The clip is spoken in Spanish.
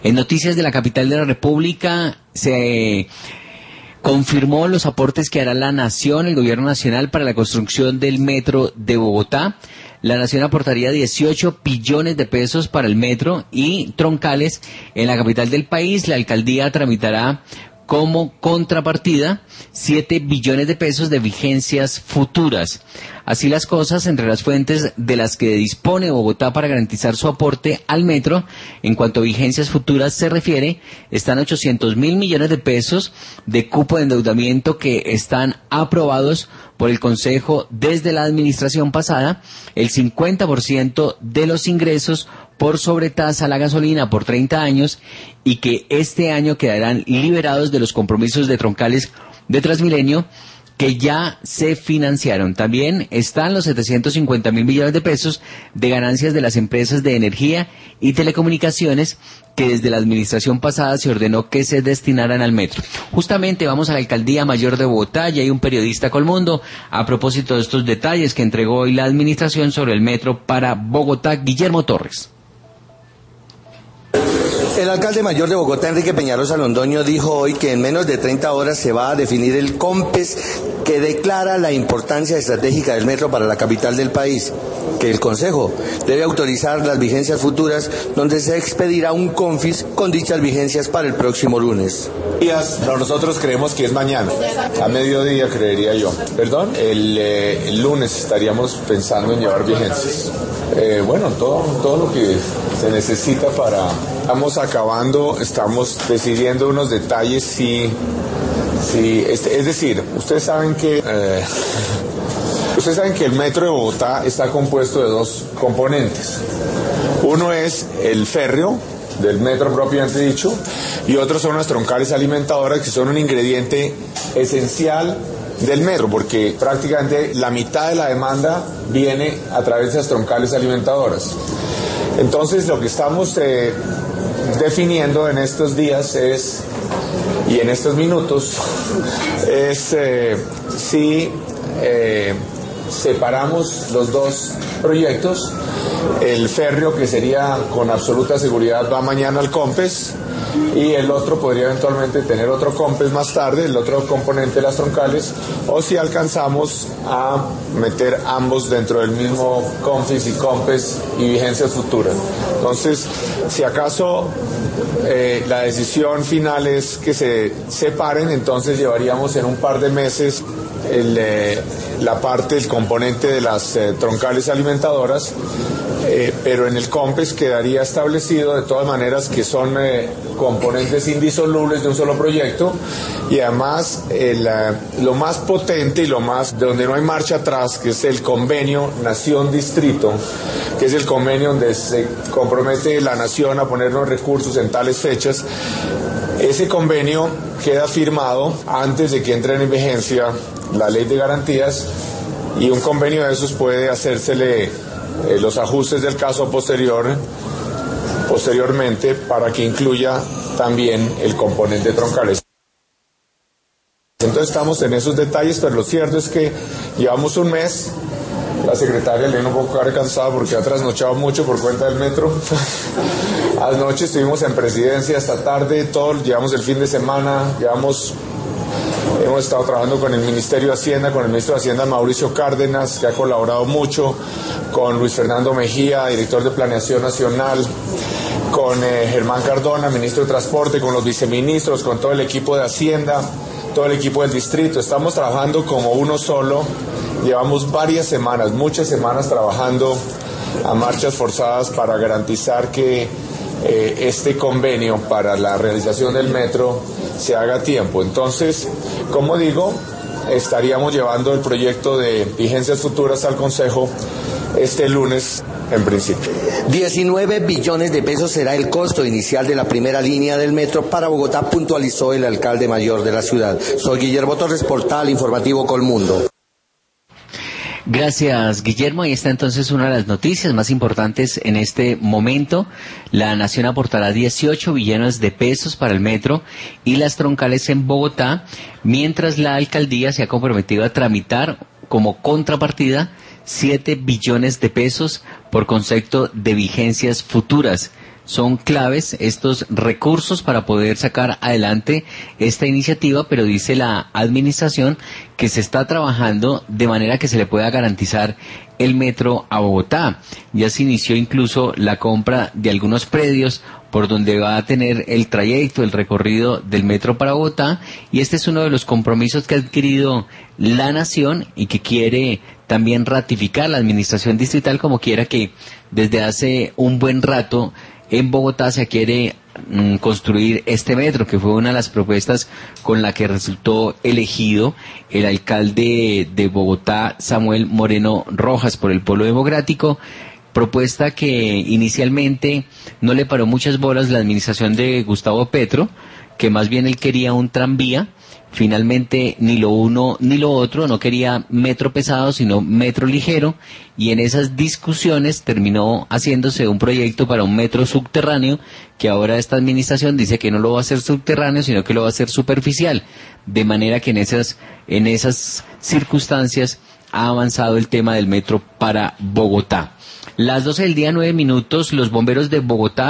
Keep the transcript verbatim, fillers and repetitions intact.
En noticias de la capital de la República se confirmó los aportes que hará la Nación, el Gobierno Nacional, para la construcción del metro de Bogotá. La Nación aportaría dieciocho billones de pesos para el metro y troncales en la capital del país. La alcaldía tramitará como contrapartida siete billones de pesos de vigencias futuras. Así las cosas, entre las fuentes de las que dispone Bogotá para garantizar su aporte al metro, en cuanto a vigencias futuras se refiere, están ochocientos mil millones de pesos de cupo de endeudamiento que están aprobados por el Consejo desde la administración pasada, el cincuenta por ciento de los ingresos por sobretasa a la gasolina por treinta años y que este año quedarán liberados de los compromisos de troncales de Transmilenio que ya se financiaron. También están los setecientos cincuenta mil millones de pesos de ganancias de las empresas de energía y telecomunicaciones que desde la administración pasada se ordenó que se destinaran al metro. Justamente vamos a la Alcaldía Mayor de Bogotá y hay un periodista Colmundo a propósito de estos detalles que entregó hoy la administración sobre el metro para Bogotá, Guillermo Torres. El alcalde mayor de Bogotá, Enrique Peñalosa Londoño, dijo hoy que en menos de treinta horas se va a definir el COMPES que declara la importancia estratégica del metro para la capital del país, que el Consejo debe autorizar las vigencias futuras, donde se expedirá un CONFIS con dichas vigencias para el próximo lunes. No, nosotros creemos que es mañana, a mediodía creería yo. Perdón, el, eh, el lunes estaríamos pensando en llevar vigencias. Eh, bueno, todo, todo lo que se necesita para... Estamos acabando, estamos decidiendo unos detalles, si, si es, es decir, ustedes saben que eh, ustedes saben que el metro de Bogotá está compuesto de dos componentes. Uno es el férreo del metro propiamente dicho y otros son las troncales alimentadoras, que son un ingrediente esencial del metro, porque prácticamente la mitad de la demanda viene a través de las troncales alimentadoras. Entonces lo que estamos eh, definiendo en estos días es, y en estos minutos, es eh, si eh, separamos los dos proyectos. El férreo, que sería con absoluta seguridad, va mañana al COMPES, y el otro podría eventualmente tener otro COMPES más tarde, el otro componente de las troncales, o si alcanzamos a meter ambos dentro del mismo CONFIS y COMPES y vigencias futuras. Entonces, si acaso eh, la decisión final es que se separen, entonces llevaríamos en un par de meses el, eh, la parte, el componente de las eh, troncales alimentadoras, eh, pero en el COMPES quedaría establecido de todas maneras que son eh, componentes indisolubles de un solo proyecto, y además el, uh, lo más potente y lo más de donde no hay marcha atrás, que es el convenio Nación-Distrito, que es el convenio donde se compromete la Nación a poner los recursos en tales fechas. Ese convenio queda firmado antes de que entre en vigencia la ley de garantías, y un convenio de esos puede hacérsele eh, los ajustes del caso posterior posteriormente para que incluya también el componente troncales. Entonces estamos en esos detalles, pero lo cierto es que llevamos un mes. La secretaria le viene un poco cansada porque ha trasnochado mucho por cuenta del metro. Anoche estuvimos en presidencia hasta tarde, todos llevamos el fin de semana, llevamos, hemos estado trabajando con el Ministerio de Hacienda, con el ministro de Hacienda Mauricio Cárdenas, que ha colaborado mucho, con Luis Fernando Mejía, director de Planeación Nacional, con eh, Germán Cardona, ministro de Transporte, con los viceministros, con todo el equipo de Hacienda, todo el equipo del distrito. Estamos trabajando como uno solo. Llevamos varias semanas, muchas semanas trabajando a marchas forzadas para garantizar que eh, este convenio para la realización del metro se haga a tiempo. Entonces, como digo, estaríamos llevando el proyecto de vigencias futuras al Consejo este lunes en principio. diecinueve billones de pesos será el costo inicial de la primera línea del metro para Bogotá, puntualizó el alcalde mayor de la ciudad. Soy Guillermo Torres, Portal Informativo Colmundo. Gracias, Guillermo. Ahí está entonces una de las noticias más importantes en este momento. La Nación aportará dieciocho billones de pesos para el metro y las troncales en Bogotá, mientras la alcaldía se ha comprometido a tramitar como contrapartida siete billones de pesos por concepto de vigencias futuras. son claves estos recursos para poder sacar adelante esta iniciativa, pero dice la administración que se está trabajando de manera que se le pueda garantizar el metro a Bogotá. Ya se inició incluso la compra de algunos predios por donde va a tener el trayecto, el recorrido del metro para Bogotá, y este es uno de los compromisos que ha adquirido la Nación y que quiere también ratificar la administración distrital, como quiera que desde hace un buen rato en Bogotá se quiere mm, construir este metro, que fue una de las propuestas con la que resultó elegido el alcalde de Bogotá, Samuel Moreno Rojas, por el Polo Democrático, propuesta que inicialmente no le paró muchas bolas la administración de Gustavo Petro, que más bien él quería un tranvía. Finalmente ni lo uno ni lo otro, no quería metro pesado sino metro ligero, y en esas discusiones terminó haciéndose un proyecto para un metro subterráneo, que ahora esta administración dice que no lo va a hacer subterráneo sino que lo va a hacer superficial, de manera que en esas, en esas circunstancias ha avanzado el tema del metro para Bogotá. Las doce del día, nueve minutos, los bomberos de Bogotá